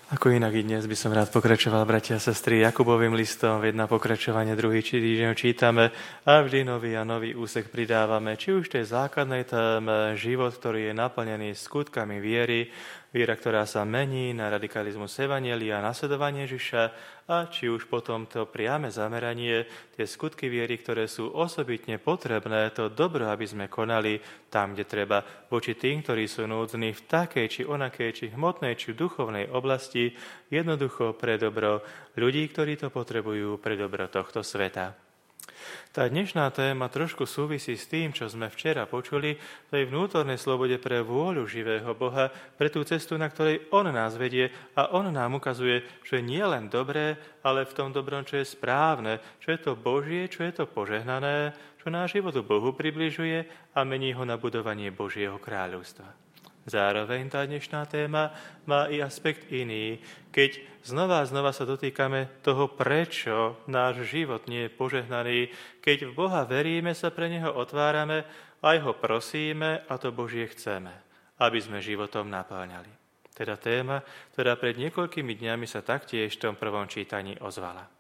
Ako inak i dnes by som rád pokračoval, bratia a sestry, Jakubovým listom, v jedna pokračovanie, druhý týždeň čítame a vždy nový a nový úsek pridávame, či už tej základnej téme život, ktorý je naplnený skutkami viery, viera, ktorá sa mení na radikalizmus evanjelia a nasledovanie Ježiša, a či už potom to priame zameranie, tie skutky viery, ktoré sú osobitne potrebné, to dobro, aby sme konali tam, kde treba, voči tým, ktorí sú núdzni v takej či onakej, či hmotnej, či duchovnej oblasti, jednoducho pre dobro ľudí, ktorí to potrebujú pre dobro tohto sveta. Tá dnešná téma trošku súvisí s tým, čo sme včera počuli, tej vnútornej slobode pre vôľu živého Boha, pre tú cestu, na ktorej On nás vedie a On nám ukazuje, čo je nie len dobré, ale v tom dobrom, čo je správne, čo je to Božie, čo je to požehnané, čo náš život Bohu približuje a mení ho na budovanie Božieho kráľovstva. Zároveň tá dnešná téma má i aspekt iný, keď znova a znova sa dotýkame toho, prečo náš život nie je požehnaný, keď v Boha veríme, sa pre Neho otvárame, aj Ho prosíme a to Božie chceme, aby sme životom naplňali. Teda téma, ktorá pred niekoľkými dňami sa taktiež v tom prvom čítaní ozvala.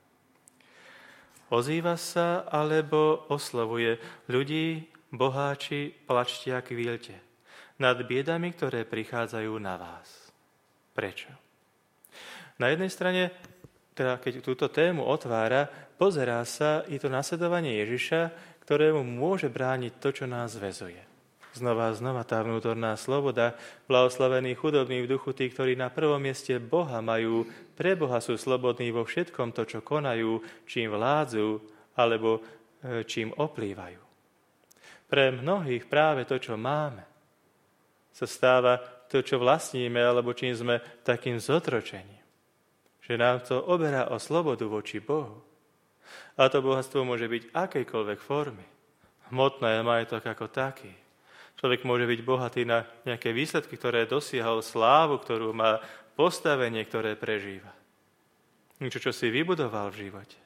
Ozýva sa alebo oslovuje ľudí, boháči, plačte a kvíľte nad biedami, ktoré prichádzajú na vás. Prečo? Na jednej strane, teda keď túto tému otvára, pozerá sa i to nasledovanie Ježiša, ktorému môže brániť to, čo nás väzuje. Znova a znova tá vnútorná sloboda, blahoslavení chudobní v duchu, tí, ktorí na prvom mieste Boha majú, pre Boha sú slobodní vo všetkom to, čo konajú, čím vládzu, alebo čím oplývajú. Pre mnohých práve to, čo máme, sa stáva to, čo vlastníme, alebo čím sme takým zotročením. Že nám to oberá o slobodu voči Bohu. A to bohatstvo môže byť akejkoľvek formy. Hmotné majetok ako taký. Človek môže byť bohatý na nejaké výsledky, ktoré dosiahol, slávu, ktorú má, postavenie, ktoré prežíva. Niečo, čo si vybudoval v živote.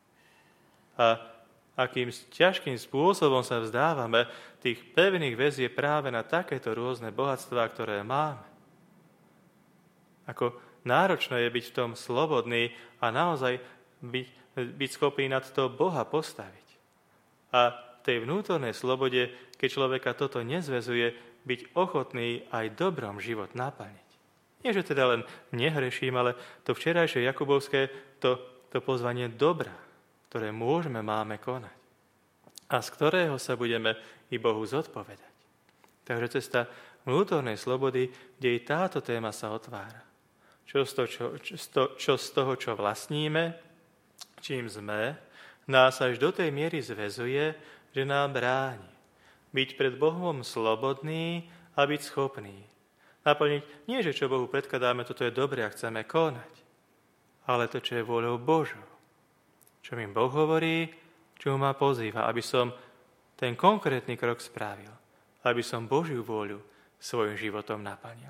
A akým ťažkým spôsobom sa vzdávame tých pevných väzieb práve na takéto rôzne bohatstvá, ktoré máme. Ako náročné je byť v tom slobodný a naozaj byť schopný nad to Boha postaviť. A tej vnútornej slobode, keď človeka toto nezväzuje, byť ochotný aj dobrom život naplniť. Nie, že teda len nehreším, ale to včerajšie jakubovské, to pozvanie dobra, ktoré máme konať a z ktorého sa budeme i Bohu zodpovedať. Takže cesta vnútornej slobody, kde i táto téma sa otvára. Čo z toho, čo vlastníme, čím sme, nás až do tej miery zväzuje, že nám bráni byť pred Bohom slobodný a byť schopný naplniť nie, že čo Bohu predkladáme, toto je dobre a chceme konať, ale to, čo je vôľou Božou. Čo mi Boh hovorí, čo ma pozýva, aby som ten konkrétny krok spravil, aby som Božiu vôľu svojim životom naplnil.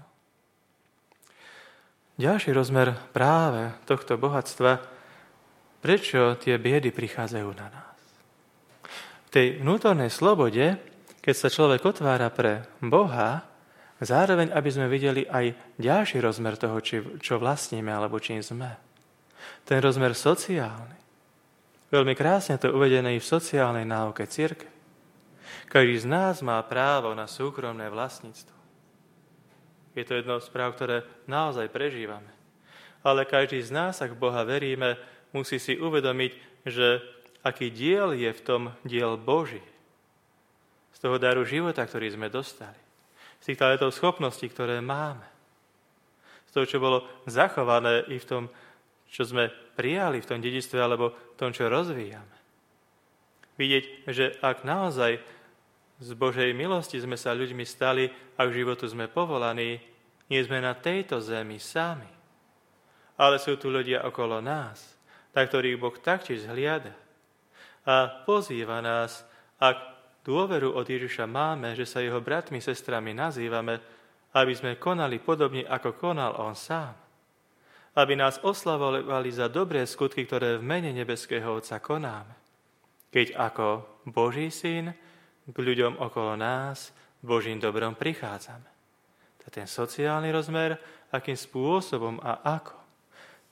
Ďalší rozmer práve tohto bohatstva, prečo tie biedy prichádzajú na nás. V tej vnútornej slobode, keď sa človek otvára pre Boha, zároveň, aby sme videli aj ďalší rozmer toho, čo vlastníme alebo čím sme. Ten rozmer sociálny. Veľmi krásne to uvedené v sociálnej náuke cirkvi. Každý z nás má právo na súkromné vlastníctvo. Je to jedno z práv, ktoré naozaj prežívame. Ale každý z nás, ak Boha veríme, musí si uvedomiť, že aký diel je v tom diel Boží. Z toho daru života, ktorý sme dostali. Z tých talentov schopností, ktoré máme. Z toho, čo bolo zachované i v tom, čo sme prijali v tom dedičstve alebo v tom, čo rozvíjame. Vidieť, že ak naozaj z Božej milosti sme sa ľuďmi stali a k životu sme povolaní, nie sme na tejto zemi sami. Ale sú tu ľudia okolo nás, na ktorých Boh taktiež zhliada. A pozýva nás, ak dôveru od Ježiša máme, že sa jeho bratmi, sestrami nazývame, aby sme konali podobne, ako konal on sám. Aby nás oslavovali za dobré skutky, ktoré v mene nebeského Otca konáme. Keď ako Boží syn k ľuďom okolo nás Božím dobrom prichádzame. To je ten sociálny rozmer, akým spôsobom a ako.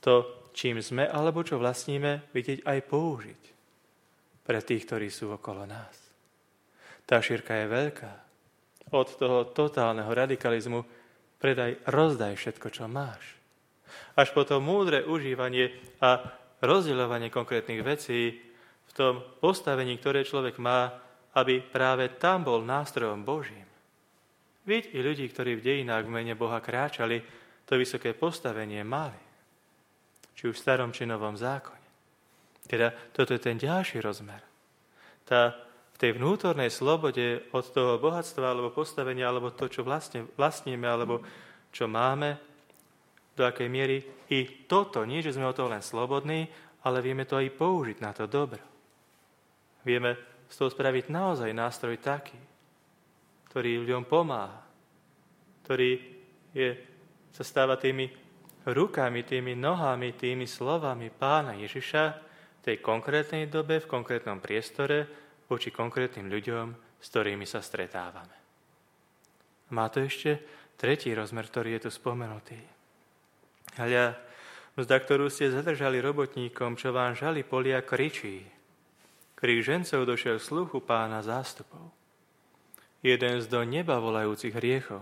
to, čím sme alebo čo vlastníme, vidieť aj použiť pre tých, ktorí sú okolo nás. Tá šírka je veľká. Od toho totálneho radikalizmu rozdaj všetko, čo máš. Až po to múdre užívanie a rozdeľovanie konkrétnych vecí v tom postavení, ktoré človek má, aby práve tam bol nástrojom Božím. Vidť i ľudí, ktorí v dejinách v mene Boha kráčali, to vysoké postavenie mali. Či už v starom, či novom zákone. Teda toto je ten ďalší rozmer. V tej vnútornej slobode od toho bohatstva alebo postavenia, alebo to, čo vlastníme, alebo čo máme, do akej miery i toto, nie že sme o toho len slobodní, ale vieme to aj použiť na to dobro. Vieme z toho spraviť naozaj nástroj taký, ktorý ľuďom pomáha, ktorý sa stáva tými rukami, tými nohami, tými slovami Pána Ježiša v tej konkrétnej dobe, v konkrétnom priestore, voči konkrétnym ľuďom, s ktorými sa stretávame. Má to ešte tretí rozmer, ktorý je tu spomenutý. Hľa, mzda, ktorú ste zadržali robotníkom, čo vám žali polia, kričí. Krík žencov došiel sluchu Pána zástupov. Jeden z do neba volajúcich hriechov.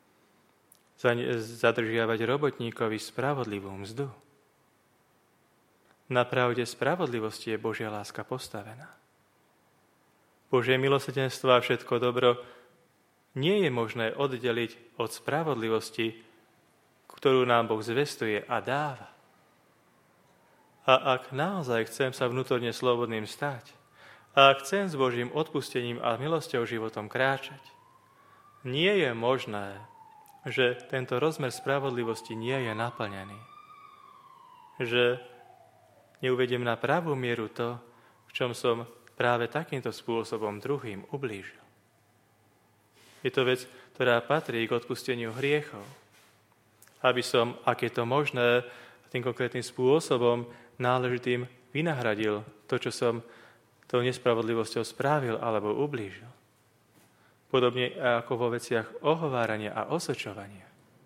Zadržiavať robotníkovi spravodlivú mzdu. Na pravde spravodlivosti je Božia láska postavená. Božie milosrdenstvo a všetko dobro nie je možné oddeliť od spravodlivosti, ktorú nám Boh zvestuje a dáva. A ak naozaj chcem sa vnútorne slobodným stať, a ak chcem s Božím odpustením a milosťou životom kráčať, nie je možné, že tento rozmer spravodlivosti nie je naplnený. Že neuvediem na pravú mieru to, v čom som práve takýmto spôsobom druhým ublížil. Je to vec, ktorá patrí k odpusteniu hriechov. Aby som, ak je to možné, tým konkrétnym spôsobom náležitým vynahradil to, čo som tou nespravodlivosťou správil alebo ublížil. Podobne ako vo veciach ohovárania a osočovania.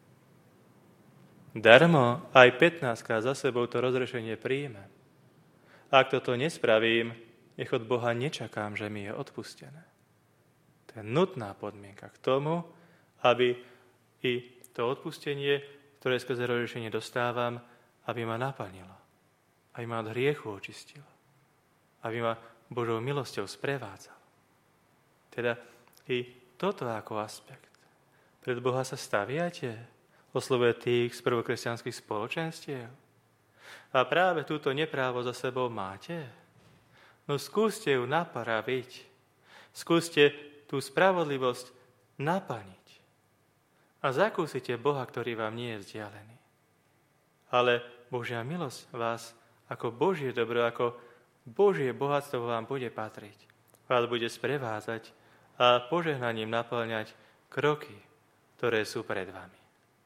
Darmo aj 15 za sebou to rozrešenie príjmem. Ak toto nespravím, nech od Boha nečakám, že mi je odpustené. To je nutná podmienka k tomu, aby i to odpustenie, ktoré skrze rozrešenie dostávam, aby ma naplnilo. Aby ma od hriechu očistilo. Aby ma Božou milosťou sprevádzal. Teda i toto ako aspekt. Pred Boha sa staviate? Oslovuje tých z prvokresťanských spoločenstiev? A práve túto neprávo za sebou máte? No skúste ju napraviť. Skúste tú spravodlivosť naplniť. A zakúsite Boha, ktorý vám nie je vzdialený. Ale Božia milosť vás ako Božie dobro, ako Božie bohatstvo vám bude patriť. Vás bude sprevádzať a požehnaním naplňať kroky, ktoré sú pred vami.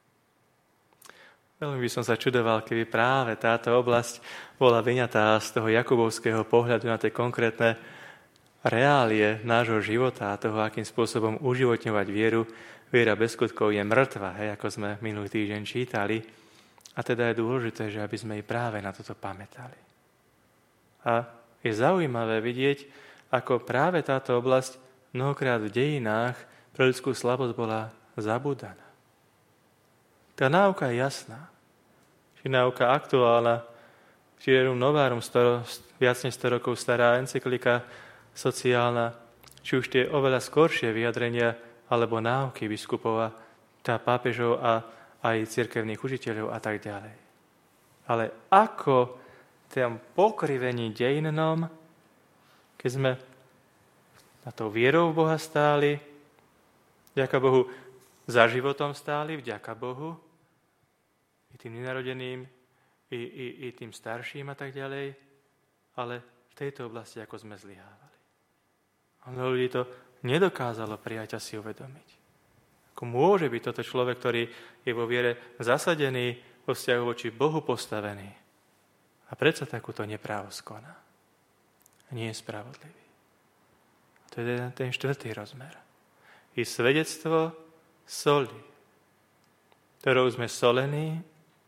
Veľmi by som sa čudoval, keby práve táto oblasť bola vyňatá z toho jakubovského pohľadu na tie konkrétne reálie nášho života a toho, akým spôsobom uživotňovať vieru. Viera bez skutkov je mŕtva, ako sme minulý týždeň čítali. A teda je dôležité, že aby sme i práve na toto pamätali. A je zaujímavé vidieť, ako práve táto oblasť mnohokrát v dejinách pre ľudskú slabosť bola zabúdaná. Tá náuka je jasná. Či náuka aktuálna, či Rerum Novarum, viac než 100 rokov stará encyklika sociálna, či už tie oveľa skoršie vyjadrenia alebo náuky biskupova, tá pápežov a aj cirkevných učiteľov a tak ďalej. Ale ako v tom pokrivení dejinnom, keď sme na tou vierou v Boha stáli, vďaka Bohu za životom stáli, vďaka Bohu, i tým nenarodeným, i tým starším a tak ďalej, ale v tejto oblasti ako sme zlyhávali. A mnoho ľudí to nedokázalo prijať a si uvedomiť. Ako môže byť toto človek, ktorý je vo viere zasadený, vo vzťahu voči Bohu postavený a predsa takúto neprávosť koná. Nie je spravodlivý. A to je ten štvrtý rozmer. I svedectvo soli, ktorou sme solení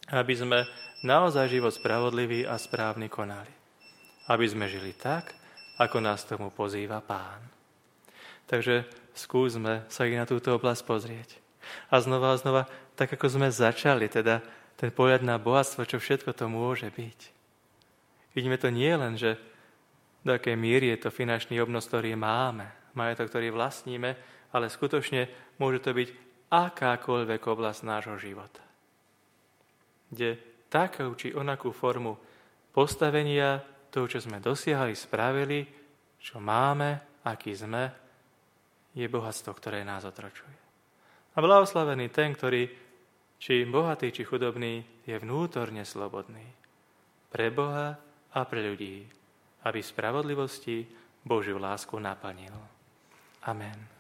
aby sme naozaj život spravodlivý a správny konali. Aby sme žili tak, ako nás tomu pozýva Pán. Takže skúsme sa i na túto oblasť pozrieť. A znova, tak ako sme začali, teda ten pohľad na bohatstvo, čo všetko to môže byť. Vidíme to nie len, že do akej miery je to finančný obnos, ktorý máme, majetok, ktorý vlastníme, ale skutočne môže to byť akákoľvek oblasť nášho života. Kde takú či onakú formu postavenia toho, čo sme dosiahli, spravili, čo máme, aký sme, je bohatstvo, ktoré nás otročuje. A blahoslavený ten, ktorý či bohatý, či chudobný, je vnútorne slobodný. Pre Boha a pre ľudí, aby spravodlivosti Božiu lásku naplnil. Amen.